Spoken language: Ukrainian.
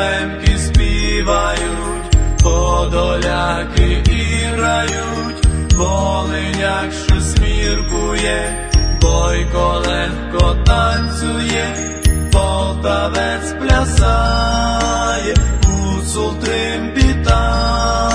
лемки співають, подоляки іграють, Волиняк щось міркує, Бойко легко танцює, Полтавець плясає, гуцул трембітає.